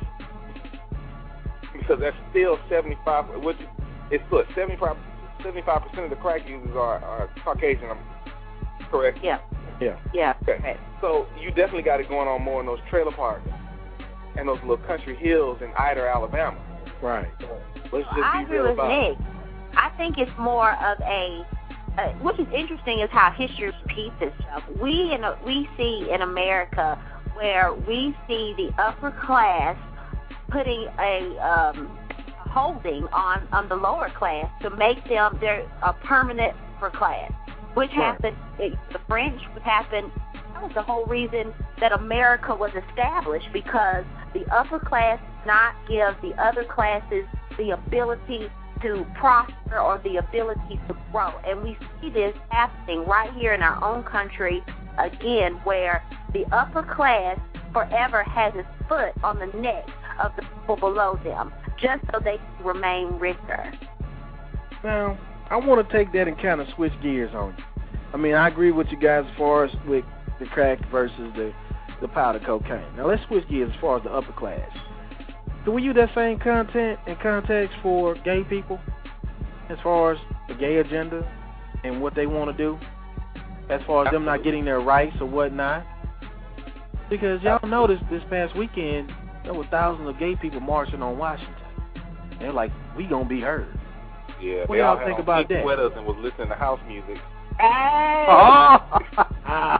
because that's still seventy-five. What you, it's what seventy-five percent of the crack users are, are Caucasian. I'm correct. Yeah. Yeah. Yeah. Okay. Right. So you definitely got it going on more in those trailer parks and those little country hills in Ider, Alabama. Right. Let's just I be agree real with about Nick. it. I think it's more of a, uh, what is interesting is how history repeats itself. We in a, we see in America where we see the upper class putting a um, holding on, on the lower class to make them their a permanent upper class, which Right. happened. It, the French would happen. That was the whole reason that America was established, because the upper class did not give the other classes the ability to prosper or the ability to grow. And we see this happening right here in our own country again, where the upper class forever has its foot on the neck of the people below them, just so they can remain richer. Now, I want to take that and kind of switch gears on you. I mean, I agree with you guys as far as with the crack versus the, the powder cocaine. Now, let's switch gears as far as the upper class. Do we use that same content and context for gay people as far as the gay agenda and what they want to do, as far as them not getting their rights or whatnot? Because y'all noticed this past weekend, there were thousands of gay people marching on Washington. They're like, we going to be heard. Yeah, What they all y'all had think on about pink that? sweaters and was listening to house music. Hey! Oh!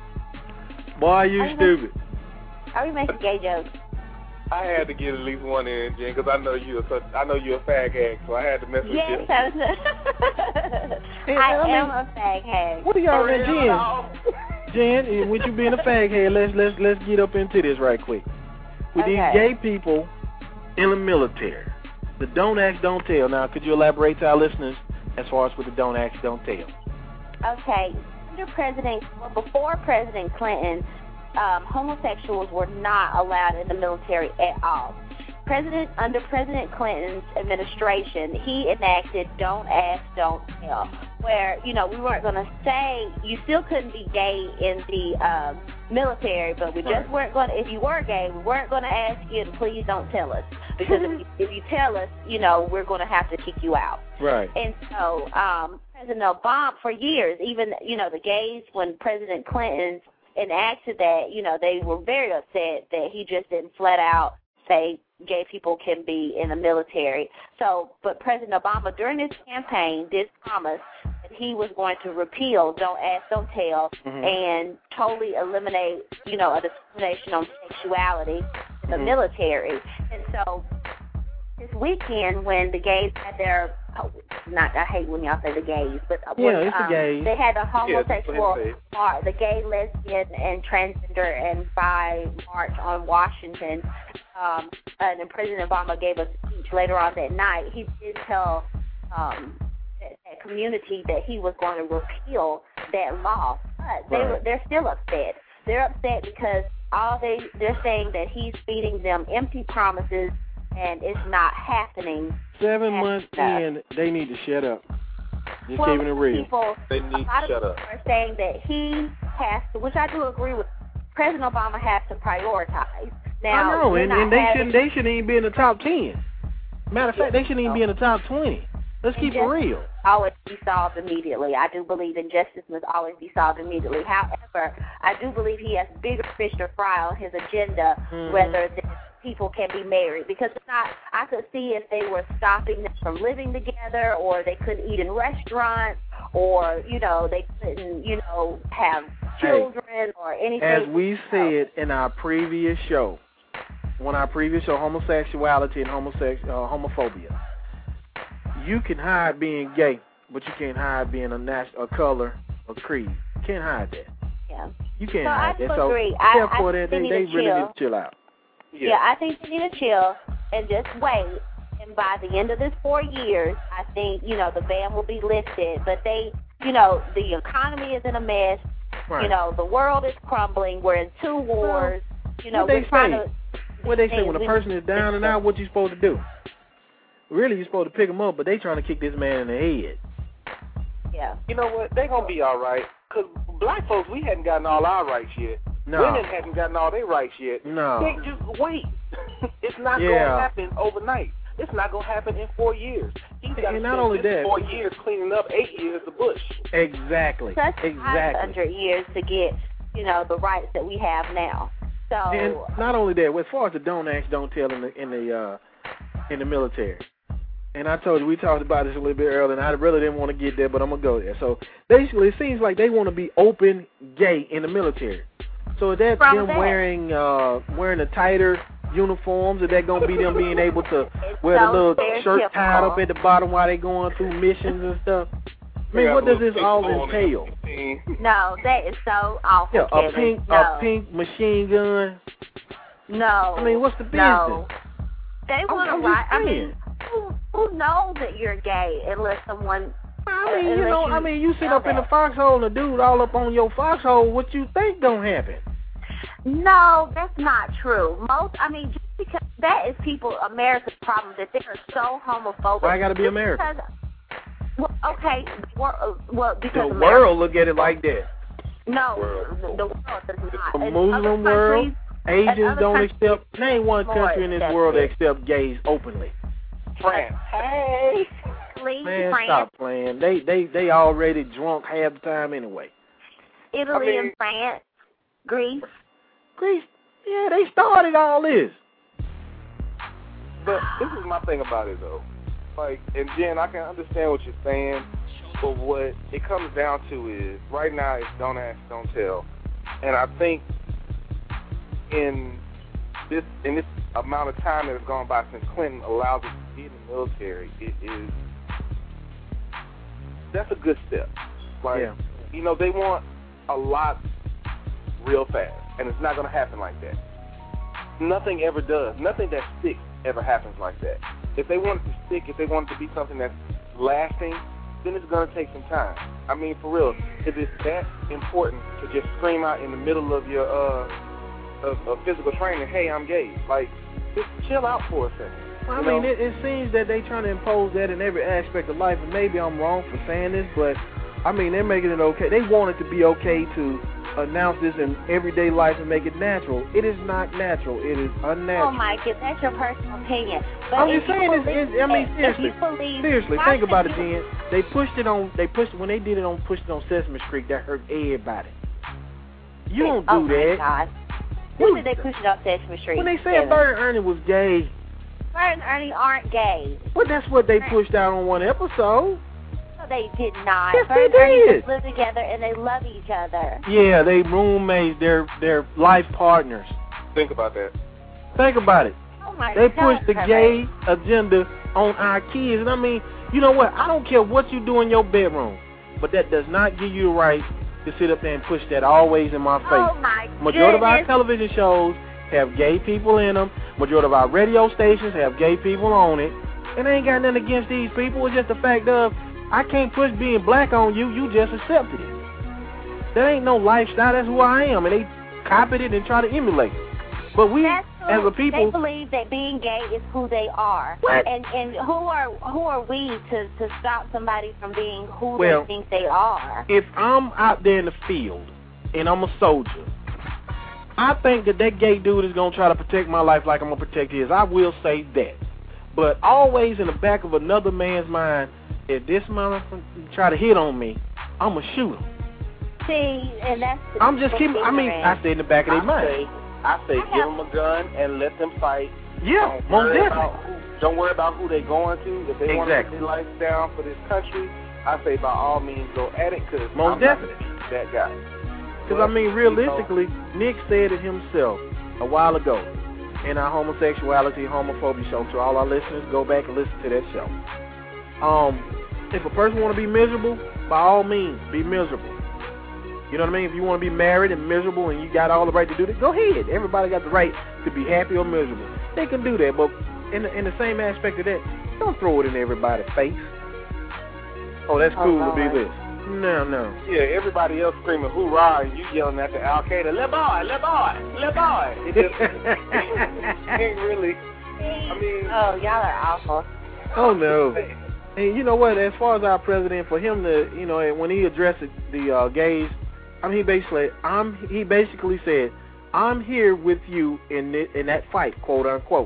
Boy, you I stupid. Are we making gay jokes? I had to get at least one in, Jen, because I know you're a, I know you're a fag hag, so I had to mess with Yes, you. I, was Hey, I I mean, am a fag hag. What do y'all For mean, real, Jen? dog? Jen, and with you being a fag head, let's let's let's get up into this right quick. With Okay. these gay people in the military. The don't ask, don't tell. Now, could you elaborate to our listeners as far as with the don't ask, don't tell? Okay. Under President, well, before President Clinton, um, homosexuals were not allowed in the military at all. President under President Clinton's administration, he enacted "Don't Ask, Don't Tell," where you know we weren't going to say you still couldn't be gay in the um, military, but we just right. weren't going to. If you were gay, we weren't going to ask you to please don't tell us, because if, you, if you tell us, you know we're going to have to kick you out. Right. And so um, President Obama, for years, even you know the gays, when President Clinton enacted that, you know they were very upset that he just didn't flat out say gay people can be in the military. So, but President Obama, during his campaign, did promise that he was going to repeal "Don't Ask, Don't Tell" mm-hmm. and totally eliminate, you know, a discrimination on sexuality in the mm-hmm. military. And so, this weekend, when the gays had their, oh, not I hate when y'all say the gays, but yeah, when, it's um, the gays. They had a homosexual yeah, march, the gay, lesbian, and transgender and bi march on Washington. Um, and then President Obama gave a speech later on that night. He did tell um, that, that community that he was going to repeal that law, but they right. were, they're still upset. They're upset because all they they're saying that he's feeding them empty promises, and it's not happening. Seven months in, they need to shut up. Just well, keeping it real. People, they need a lot to shut of up. people are saying that he has to, which I do agree with. President Obama has to prioritize. Now, I know, and, and they having, shouldn't they shouldn't even be in the top ten. Matter of fact, they shouldn't even be in the top twenty. Let's keep it real. Always be solved immediately. I do believe injustice must always be solved immediately. However, I do believe he has bigger fish to fry on his agenda, mm-hmm. whether the people can be married. Because it's not, I could see if they were stopping them from living together, or they couldn't eat in restaurants, or, you know, they couldn't, you know, have children hey, or anything. As we said in our previous show, on our previous show, homosexuality and homosex, uh, homophobia, you can hide being gay, but you can't hide being a national, a color, or creed. You can't hide that. Yeah. You can't so hide I that. So agree. therefore, I, I they, they, they they really chill. need to chill out. Yeah. yeah, I think they need to chill and just wait. And by the end of this four years, I think, you know, the ban will be lifted. But they, you know, the economy is in a mess. Right. You know, the world is crumbling. We're in two wars. Well, you know, what they we're trying say? to... What they say, when a person is down and out, what you supposed to do? Really, you're supposed to pick them up, but they trying to kick this man in the head. Yeah. You know what? They're going to be all right. Because black folks, we hadn't gotten all our rights yet. No. Women hadn't gotten all their rights yet. No. They just wait. It's not yeah. going to happen overnight. It's not going to happen in four years. He's got to not only that, four years cleaning up eight years of Bush. Exactly. Such exactly. five hundred years to get, you know, the rights that we have now. So. And not only that, as far as the don't ask, don't tell in the in the uh, in the military. And I told you, we talked about this a little bit earlier, and I really didn't want to get there, but I'm going to go there. So basically, it seems like they want to be open gay in the military. So is that From them that. wearing uh, wearing the tighter uniforms? Is that going to be them being able to It's wear so the little shirt stereotypical. tied up at the bottom while they going through missions and stuff? I mean, what does this all entail? No, that is so awful. Yeah, a Kevin. pink, no. a pink machine gun. No. I mean, what's the business? No. They want I'm to just write. I saying. mean, who, who knows that you're gay unless someone. I mean, you unless know, you I mean, you sit know up in the that. foxhole and the dude all up on your foxhole. What you think gonna happen? No, that's not true. Most, I mean, just because that is people, America's problem, that they are so homophobic. Why I gotta be Just American? Because, well, okay, well, well because The America, world look at it like that. No, World. the, the world does not. The In Muslim other world, countries, Asians other don't countries, accept. Name one more country in this accepted. world that accept gays openly. France. Hey. Italy, Man, France, stop playing. They they they already drunk half the time anyway. Italy I mean- and France, Greece. Greece, yeah, they started all this. But this is my thing about it, though. Like, and Jen, I can understand what you're saying, but what it comes down to is, right now, it's don't ask, don't tell. And I think in this in this amount of time that has gone by since Clinton allows us to be in the military, it is, that's a good step. Like, Yeah. you know, they want a lot real fast, and it's not going to happen like that. Nothing ever does. Nothing that sticks ever happens like that. If they want it to stick, if they want it to be something that's lasting, then it's going to take some time. I mean, for real, if it's that important to just scream out in the middle of your uh, of, of physical training, hey, I'm gay, like, just chill out for a second. I you mean, know? it, it seems that they trying to impose that in every aspect of life, and maybe I'm wrong for saying this, but, I mean, they're making it okay. They want it to be okay to announce this in everyday life and make it natural. It is not natural. It is unnatural. Oh, Mike, that's your personal opinion. But I'm if just saying, you it's, believe it's, I mean, it, seriously, if you believe, seriously, why think about it, should you- Jen. They pushed it on, they pushed, when they did it on, pushed it on Sesame Street, that hurt everybody. You don't do oh that. my God. When did they push it on Sesame Street? When they said Bert and Ernie was gay, Bert and Ernie aren't gay. well, that's what they pushed out on one episode. No, they did not. Yes, Bert they and Ernie did. just live together and they love each other. Yeah, they roommates, they're, they're life partners. Think about that. Think about it. Oh my They God. push the gay agenda on our kids. And I mean, you know what? I don't care what you do in your bedroom, but that does not give you the right to sit up there and push that always in my face. Oh my Majority of our goodness. television shows have gay people in them. Majority of our radio stations have gay people on it. And I ain't got nothing against these people. It's just the fact of, I can't push being black on you. You just accepted it. That ain't no lifestyle. That's who I am. And they copied it and try to emulate it. But we, That's as who, a people, they believe that being gay is who they are. What? And and who are who are we to, to stop somebody from being who Well, they think they are? if I'm out there in the field and I'm a soldier, I think that that gay dude is going to try to protect my life like I'm going to protect his. I will say that. But always in the back of another man's mind, if this motherfucker try to hit on me, I'm going to shoot him. See, and that's the I'm just keeping, I mean, I say in the back of their I mind. say, I say give them a gun and let them fight. Yeah, Don't most worry definitely. about who, don't worry about who they're going to. If they want to put Exactly. their life down for this country, I say by all means go at it, because Most I'm definitely. not that guy. Because, I mean, realistically, Nick said it himself a while ago in our homosexuality, homophobia show. To all our listeners, go back and listen to that show. Um, if a person want to be miserable, by all means, be miserable. You know what I mean? If you want to be married and miserable and you got all the right to do that, go ahead. Everybody got the right to be happy or miserable. They can do that, but in the, in the same aspect of that, don't throw it in everybody's face. Oh, that's cool Oh, to be Lord. this. No, no. Yeah, everybody else screaming hoorah and you yelling at the Al Qaeda, le boy, le boy, le boy. It just ain't really. I mean, Oh, y'all are awful. Oh, no. And you know what? As far as our president, for him to, you know, when he addressed the uh, gays, I mean, he basically, I'm. He basically said, "I'm here with you in the, in that fight," quote unquote.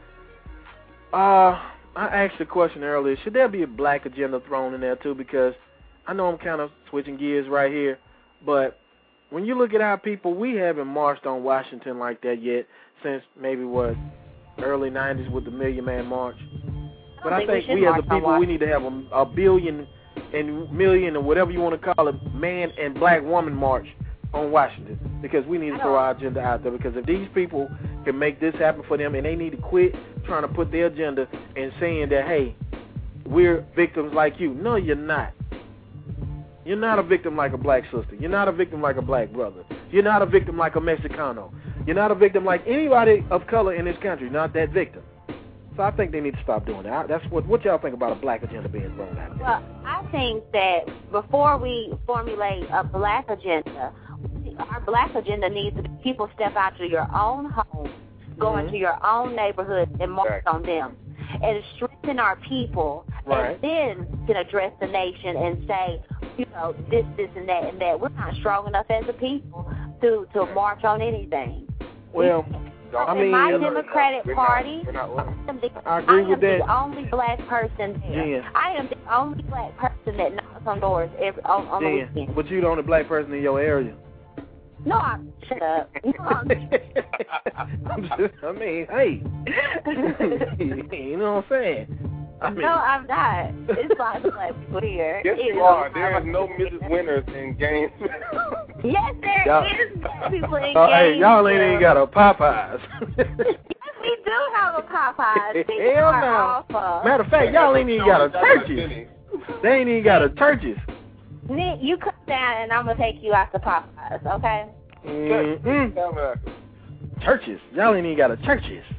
Uh, I asked a question earlier. Should there be a black agenda thrown in there too? Because I know I'm kind of switching gears right here, but when you look at our people, we haven't marched on Washington like that yet since maybe what early nineties with the Million Man March. But I think we think should we as a march on people, we need to have a, a billion and million or whatever you want to call it, man and black woman march on Washington, because we need to throw our agenda out there. Because if these people can make this happen for them, and they need to quit trying to put their agenda and saying that, hey, we're victims like you. No, you're not. You're not a victim like a black sister. You're not a victim like a black brother. You're not a victim like a Mexicano. You're not a victim like anybody of color in this country. Not that victim. So I think they need to stop doing that. That's what what y'all think about a black agenda being thrown out there? Well, I think that before we formulate a black agenda, our black agenda needs to be people step out to your own home, go Mhm. into your own neighborhood and march Right. on them, and strengthen our people, Right. and then can address the nation and say, you know, this, this, and that, and that. We're not strong enough as a people to to march on anything. Well, don't- I in mean, my um, Democratic we're not- Party, we're not willing. I am the, I agree I with am that. the only black person there. Jen. I am the only black person that knocks on doors every on, on the Dan, weekend. but you the only black person in your area. No, I'm shut up. No, I'm, I'm just, I mean, hey, you know what I'm saying? I mean, no, I'm not. It's lots of black people here. Yes, It you is are. a There lot is of no people Missus here. Winters in games. Yes, there Y'all- is black people in uh, hey, games, y'all ain't uh, even got a Popeyes. Yes, we do have a Popeyes. People Hell are no. awful. Matter of fact, y'all ain't even got a churches. They ain't even got a churches. Nick, you come down and I'm gonna take you out to Popeyes, okay? Mm-mm. Churches. Y'all ain't even got a churches.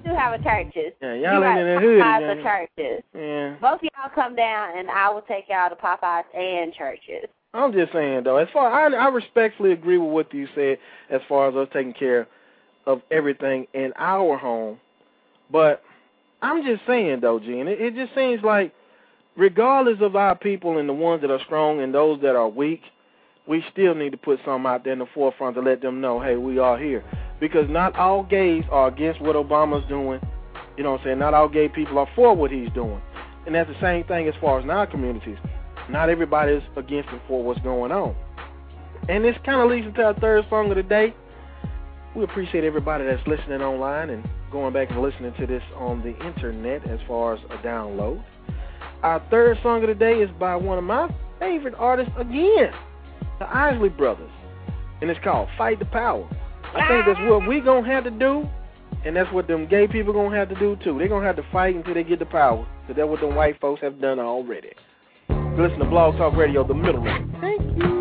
do have a churches. Yeah, y'all ain't in the hood. Popeyes or churches. Yeah. Both of y'all come down, and I will take y'all to Popeyes and churches. I'm just saying, though, as far I, I respectfully agree with what you said as far as us taking care of everything in our home. But I'm just saying, though, Gene, it, it just seems like regardless of our people and the ones that are strong and those that are weak, we still need to put something out there in the forefront to let them know, hey, we are here. Because not all gays are against what Obama's doing. You know what I'm saying? Not all gay people are for what he's doing. And that's the same thing as far as in our communities. Not everybody is against it for what's going on. And this kind of leads into our third song of the day. We appreciate everybody that's listening online and going back and listening to this on the internet as far as a download. Our third song of the day is by one of my favorite artists again, the Isley Brothers. And it's called Fight the Power. I think that's what we going to have to do, and that's what them gay people going to have to do too. They're going to have to fight until they get the power, because that's what them white folks have done already. Listen to Blog Talk Radio, the middleman. Thank you.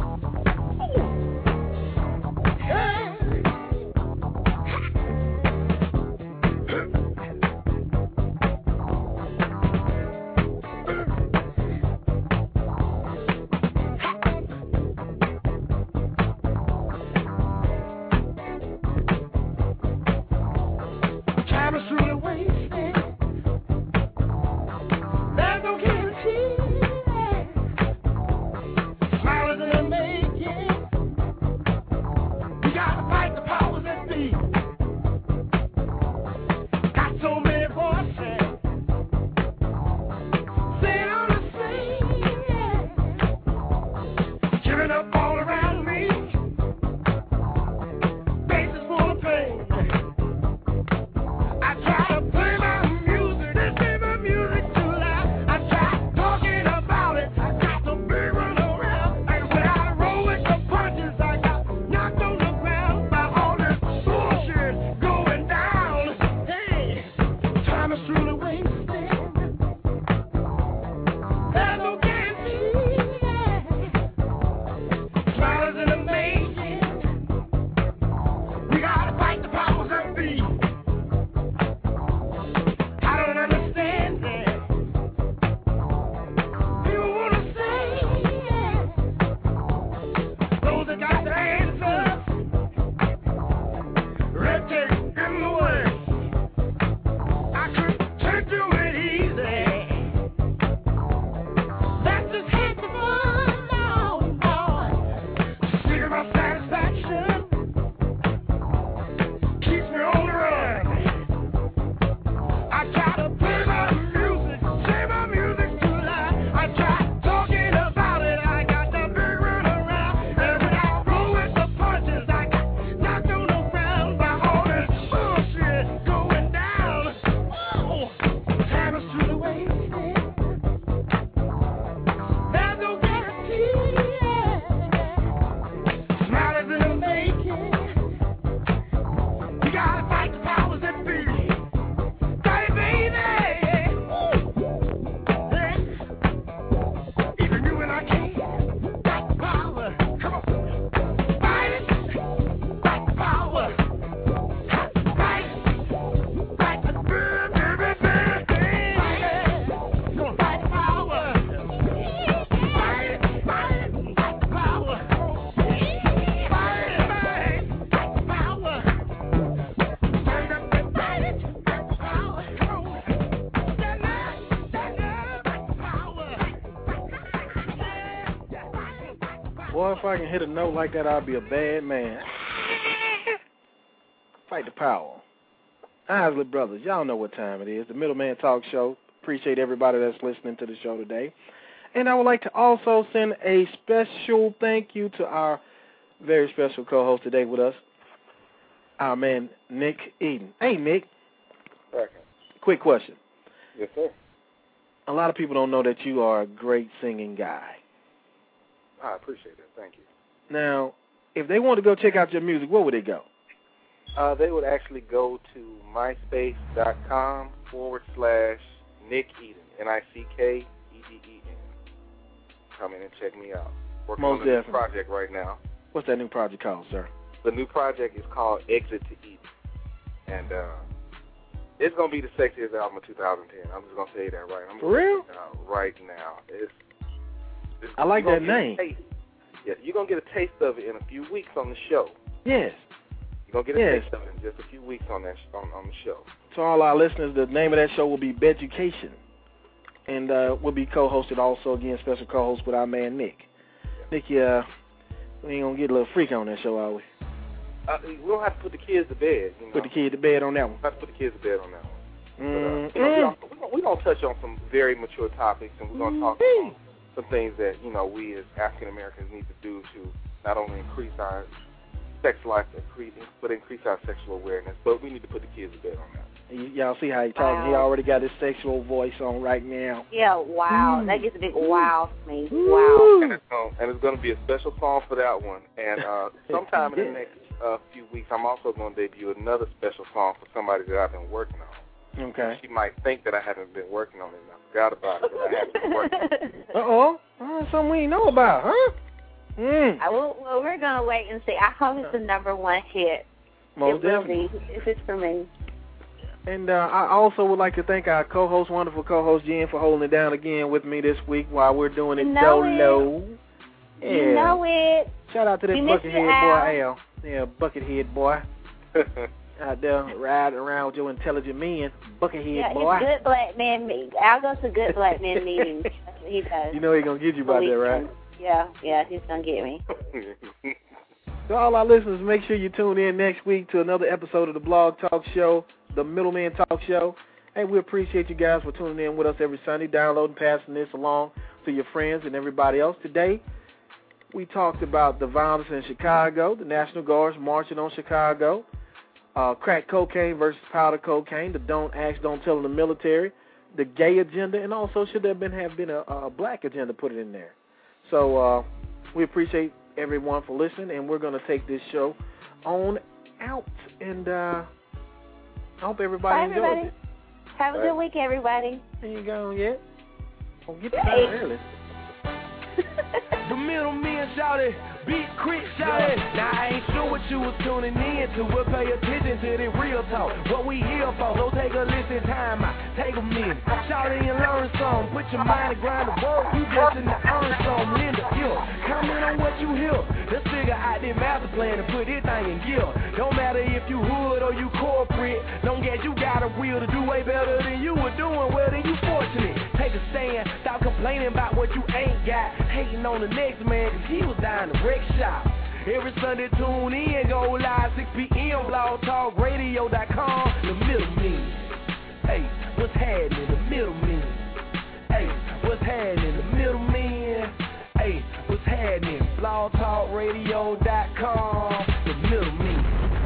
Boy, if I can hit a note like that, I'll be a bad man. Fight the power. Isley Brothers, y'all know what time it is. The Middleman Talk Show. Appreciate everybody that's listening to the show today. And I would like to also send a special thank you to our very special co-host today with us, our man, Nick Eden. Hey, Nick. Second. Quick question. Yes, sir. A lot of people don't know that you are a great singing guy. I appreciate that. Thank you. Now, if they want to go check out your music, where would they go? Uh, they would actually go to myspace.com forward slash Nick Eden, N I C K E D E N. Come in and check me out. Working Most on a new definitely. project right now. What's that new project called, sir? The new project is called Exit to Eden. And uh, It's gonna be the sexiest album of two thousand ten. I'm just gonna say that right. I'm For real? Right now, it's. it's I like that name. Yeah, you're gonna get a taste of it in a few weeks on the show. Yes. You're gonna get a yes. taste of it in just a few weeks on that sh- on, on the show. To all our listeners, the name of that show will be Beducation, and uh, we'll be co-hosted also again, special co-host with our man Nick. Yeah. Nick, uh, we ain't gonna get a little freak on that show, are we? Uh, we don't have to put the kids to bed. You know? Put the kid to bed on that one. We have to put the kids to bed on that one. Mm-hmm. But, uh, you know, we're we gonna touch on some very mature topics, and we're gonna talk mm-hmm. about some things that you know we as African Americans need to do to not only increase our sex life, but increase our sexual awareness. But we need to put the kids to bed on that. Y- y'all see how he talking? Wow. He already got his sexual voice on right now. Yeah, wow. Mm. That gets a big wow for me. Ooh. Wow. And it's, um, and it's going to be a special song for that one. And uh, sometime in the next uh, few weeks, I'm also going to debut another special song for somebody that I've been working on. Okay. She might think that I haven't been working on it, and I forgot about it, but I haven't been working on it. Uh-oh. Uh, something we ain't know about, huh? Mm. I will, well, we're going to wait and see. I hope it's the number one hit. Most it will definitely. be, if it's for me. And uh, I also would like to thank our co-host, wonderful co-host Jen, for holding it down again with me this week while we're doing it you know solo. It. Yeah. You know it. Shout out to that buckethead boy, Al. Yeah, buckethead boy. Out there riding around with your intelligent men, buckethead yeah, boy. Yeah, good black man meeting. Al goes to good black man meetings. That's what he does. You know he's going to get you about that, right? Yeah, yeah, he's going to get me. To all our listeners, make sure you tune in next week to another episode of the Blog Talk Show, the Middleman Talk Show. Hey, we appreciate you guys for tuning in with us every Sunday, downloading, passing this along to your friends and everybody else. Today, we talked about the violence in Chicago, the National Guards marching on Chicago, uh, crack cocaine versus powder cocaine, the don't ask, don't tell in the military, the gay agenda, and also should there have been, have been a, a black agenda put in there. So uh, we appreciate everyone for listening, and we're going to take this show on out. And uh, I hope everybody Bye, enjoys everybody. it. Have a Bye. good week, everybody. Ain't you gone yet? Don't get to Hey. bed early. The middleman shouted, Big Crit shouted. Now I ain't sure what you was tuning in to, but pay attention to the real talk. What we here for, so take a listen, time out, take a minute. Shout it and learn some, put your mind to grind the work. You destined to earn some, lend a ear. Comment on what you hear. Let's figure out this master plan and put this thing in gear. Don't matter if you hood or you corporate, don't get you got a will to do way better than you were doing. Well, then you fortunate. Take a stand, stop complaining about what you ain't got. Hating on the next man, cause he was dying to wreck shop. Every Sunday tune in, go live six p.m. blog talk radio dot com. The middleman. Hey, what's happening? The middleman. Hey, what's happening? The middleman. Hey, what's happening? blog talk radio dot com. The middleman.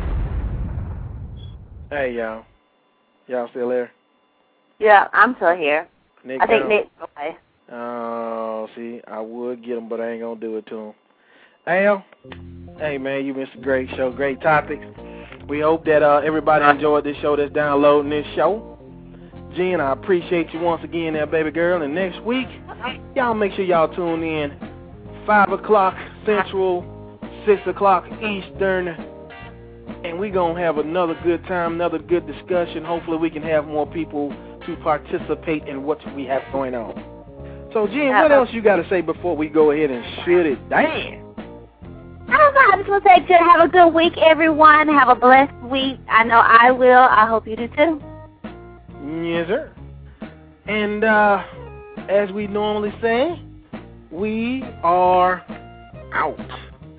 Hey, y'all. Y'all still there? Yeah, I'm still here. Nick I think gone? Nick's okay. Oh, see, I would get him, but I ain't going to do it to him. Al, hey, man, you missed a great show, great topics. We hope that uh, everybody enjoyed this show that's downloading this show. Jen, I appreciate you once again there, baby girl. And next week, y'all make sure y'all tune in five o'clock Central, six o'clock Eastern. And we're going to have another good time, another good discussion. Hopefully we can have more people to participate in what we have going on. So, Jen, what else you got to say before we go ahead and shut it down? I don't know. I just want to say, good, have a good week, everyone. Have a blessed week. I know I will. I hope you do, too. Yes, sir. And uh, as we normally say, we are out.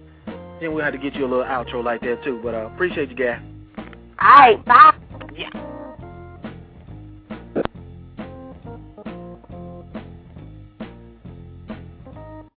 Then we'll have to get you a little outro like that, too. But I uh, appreciate you, guys. All right, bye. Yeah.